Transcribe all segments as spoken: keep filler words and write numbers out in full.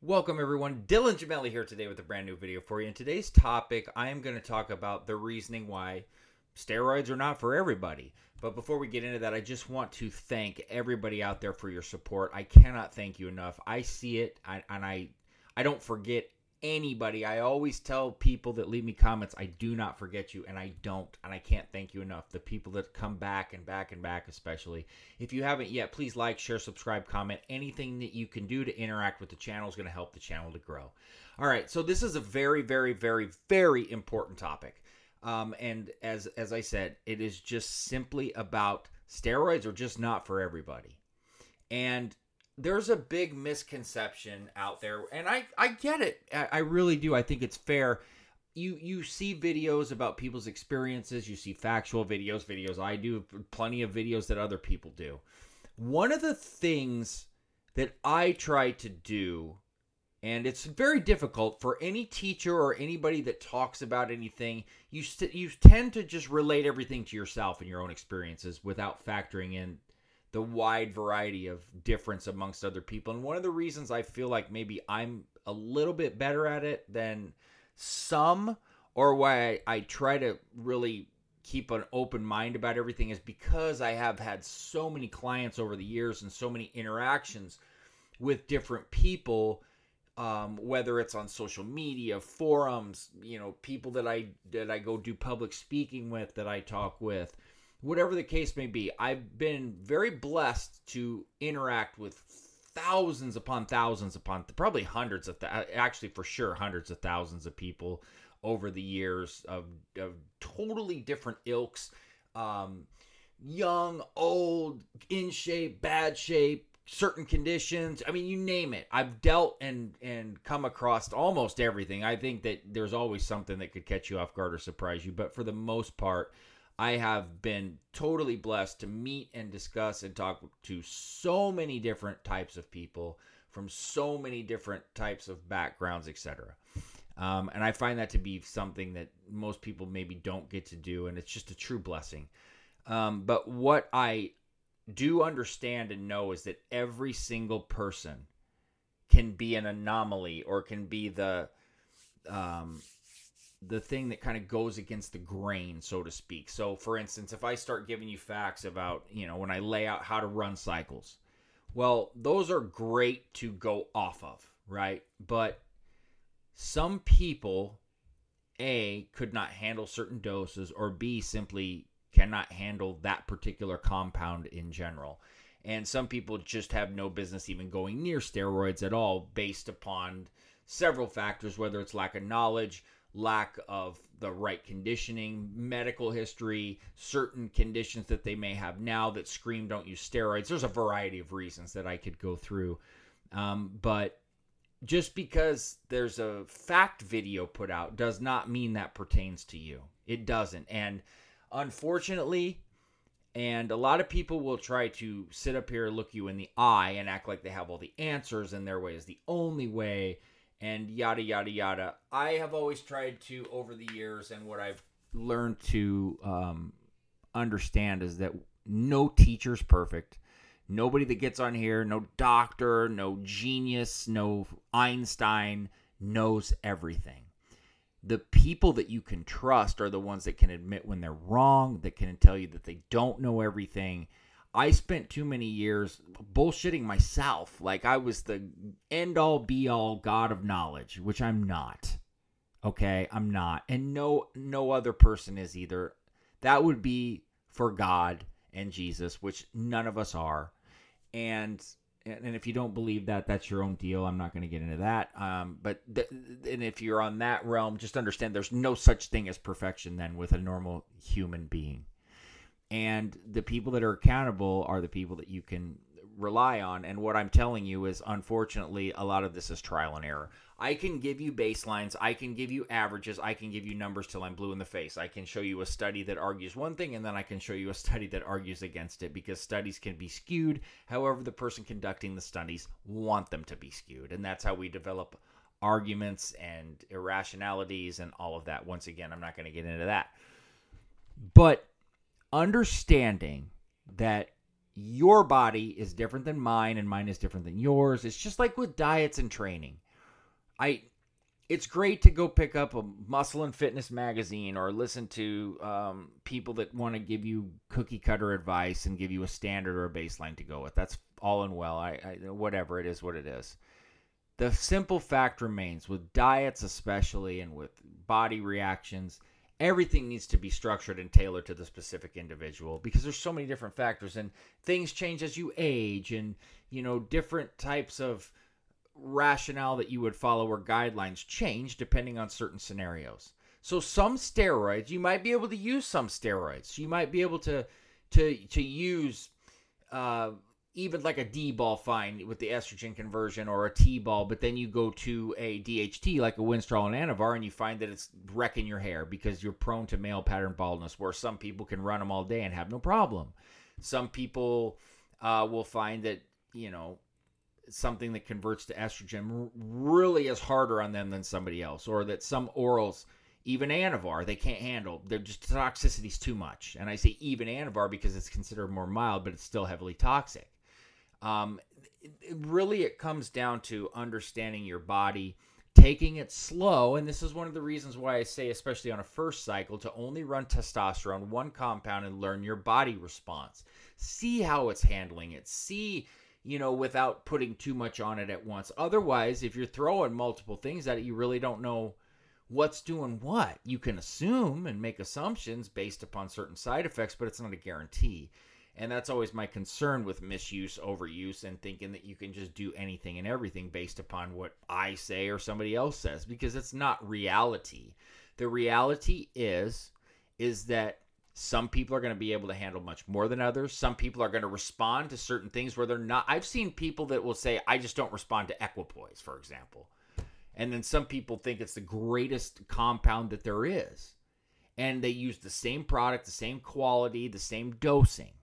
Welcome everyone, Dylan Gemelli here today with a brand new video for you. In today's topic, I am going to talk about the reasoning why steroids are not for everybody. But before we get into that, I just want to thank everybody out there for your support. I cannot thank you enough. I see it, I, and I, I don't forget anybody. I always tell people that leave me comments, I do not forget you, and I don't, and I can't thank you enough. The people that come back and back and back especially. If you haven't yet, please like, share, subscribe, comment. Anything that you can do to interact with the channel is going to help the channel to grow. All right, so this is a very, very, very, very important topic. Um, and as as I said, it is just simply about steroids are just not for everybody. And there's a big misconception out there, and I, I get it. I, I really do. I think it's fair. You you see videos about people's experiences. You see factual videos, videos I do, plenty of videos that other people do. One of the things that I try to do, and it's very difficult for any teacher or anybody that talks about anything, you st- you tend to just relate everything to yourself and your own experiences without factoring in the wide variety of difference amongst other people. And one of the reasons I feel like maybe I'm a little bit better at it than some, or why I, I try to really keep an open mind about everything, is because I have had so many clients over the years and so many interactions with different people, um, whether it's on social media, forums, you know, people that I, that I go do public speaking with, that I talk with. Whatever the case may be, I've been very blessed to interact with thousands upon thousands upon, probably hundreds of, th- actually for sure, hundreds of thousands of people over the years of, of totally different ilks, um, young, old, in shape, bad shape, certain conditions. I mean, you name it. I've dealt and, and come across almost everything. I think that there's always something that could catch you off guard or surprise you, but for the most part, I have been totally blessed to meet and discuss and talk to so many different types of people from so many different types of backgrounds, et cetera. Um, and I find that to be something that most people maybe don't get to do, and it's just a true blessing. Um, but what I do understand and know is that every single person can be an anomaly, or can be the... Um, the thing that kind of goes against the grain, so to speak. So, for instance, if I start giving you facts about, you know, when I lay out how to run cycles, well, those are great to go off of, right? But some people, A, could not handle certain doses, or B, simply cannot handle that particular compound in general. And some people just have no business even going near steroids at all, based upon several factors, whether it's lack of knowledge, lack of the right conditioning, medical history, certain conditions that they may have now that scream don't use steroids. There's a variety of reasons that I could go through. Um, but just because there's a fact video put out does not mean that pertains to you. It doesn't. And unfortunately, and a lot of people will try to sit up here, look you in the eye, and act like they have all the answers and their way is the only way, and yada, yada, yada. I have always tried to, over the years, and what I've learned to um, understand is that no teacher's perfect. Nobody that gets on here, no doctor, no genius, no Einstein knows everything. The people that you can trust are the ones that can admit when they're wrong, that can tell you that they don't know everything. I spent too many years bullshitting myself like I was the end-all, be-all God of knowledge, which I'm not. Okay, I'm not. And no no other person is either. That would be for God and Jesus, which none of us are. And and if you don't believe that, that's your own deal. I'm not going to get into that. Um, but th- and if you're on that realm, just understand there's no such thing as perfection then with a normal human being. And the people that are accountable are the people that you can rely on. And what I'm telling you is, unfortunately, a lot of this is trial and error. I can give you baselines. I can give you averages. I can give you numbers till I'm blue in the face. I can show you a study that argues one thing, and then I can show you a study that argues against it, because studies can be skewed. However, the person conducting the studies want them to be skewed. And that's how we develop arguments and irrationalities and all of that. Once again, I'm not going to get into that. But understanding that your body is different than mine and mine is different than yours. It's just like with diets and training. I it's great to go pick up a muscle and fitness magazine or listen to um, people that want to give you cookie cutter advice and give you a standard or a baseline to go with. That's all and well. I, I whatever it is, what it is. The simple fact remains with diets, especially, and with body reactions, everything needs to be structured and tailored to the specific individual because there's so many different factors and things change as you age, and you know different types of rationale that you would follow or guidelines change depending on certain scenarios. So some steroids, you might be able to use some steroids. You might be able to to to use uh, even like a D-ball fine with the estrogen conversion or a T-ball, but then you go to a D H T like a Winstrol and Anavar and you find that it's wrecking your hair because you're prone to male pattern baldness, where some people can run them all day and have no problem. Some people uh, will find that, you know, something that converts to estrogen really is harder on them than somebody else, or that some orals, even Anavar, they can't handle. They're just toxicity's too much. And I say even Anavar because it's considered more mild, but it's still heavily toxic. Um, it, it really, it comes down to understanding your body, taking it slow. And this is one of the reasons why I say, especially on a first cycle, to only run testosterone, one compound, and learn your body response. See how it's handling it. See, you know, without putting too much on it at once. Otherwise, if you're throwing multiple things at it, you really don't know what's doing what. You can assume and make assumptions based upon certain side effects, but it's not a guarantee. And that's always my concern with misuse, overuse, and thinking that you can just do anything and everything based upon what I say or somebody else says, because it's not reality. The reality is, is that some people are going to be able to handle much more than others. Some people are going to respond to certain things where they're not. I've seen people that will say, I just don't respond to equipoise, for example. And then some people think it's the greatest compound that there is. And they use the same product, the same quality, the same dosing.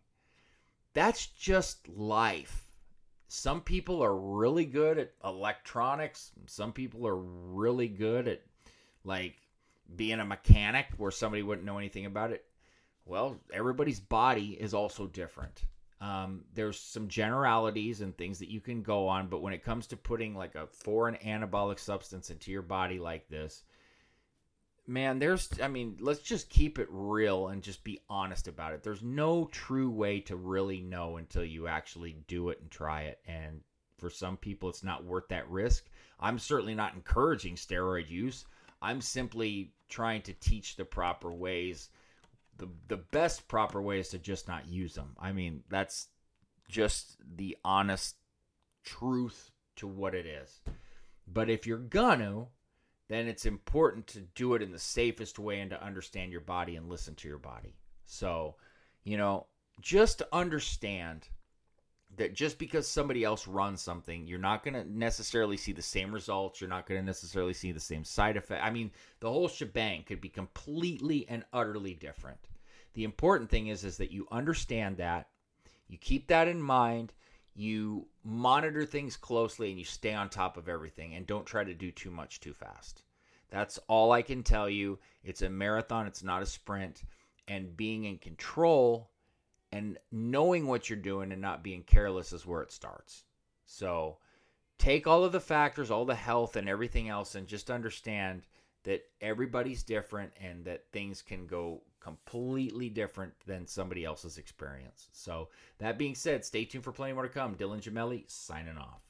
That's just life. Some people are really good at electronics. Some people are really good at, like, being a mechanic where somebody wouldn't know anything about it. Well, everybody's body is also different. Um, there's some generalities and things that you can go on, but when it comes to putting like a foreign anabolic substance into your body like this, man, there's, I mean, let's just keep it real and just be honest about it. There's no true way to really know until you actually do it and try it. And for some people, it's not worth that risk. I'm certainly not encouraging steroid use. I'm simply trying to teach the proper ways. The, the best proper way is to just not use them. I mean, that's just the honest truth to what it is. But if you're gonna, then it's important to do it in the safest way and to understand your body and listen to your body. So, you know, just understand that just because somebody else runs something, you're not going to necessarily see the same results. You're not going to necessarily see the same side effect. I mean, the whole shebang could be completely and utterly different. The important thing is, is that you understand that, you keep that in mind, you monitor things closely, and you stay on top of everything, and don't try to do too much too fast. That's all I can tell you. It's a marathon. It's not a sprint. And being in control and knowing what you're doing and not being careless is where it starts. So take all of the factors, all the health and everything else, and just understand that everybody's different and that things can go completely different than somebody else's experience. So that being said, stay tuned for plenty more to come. Dylan Gemelli signing off.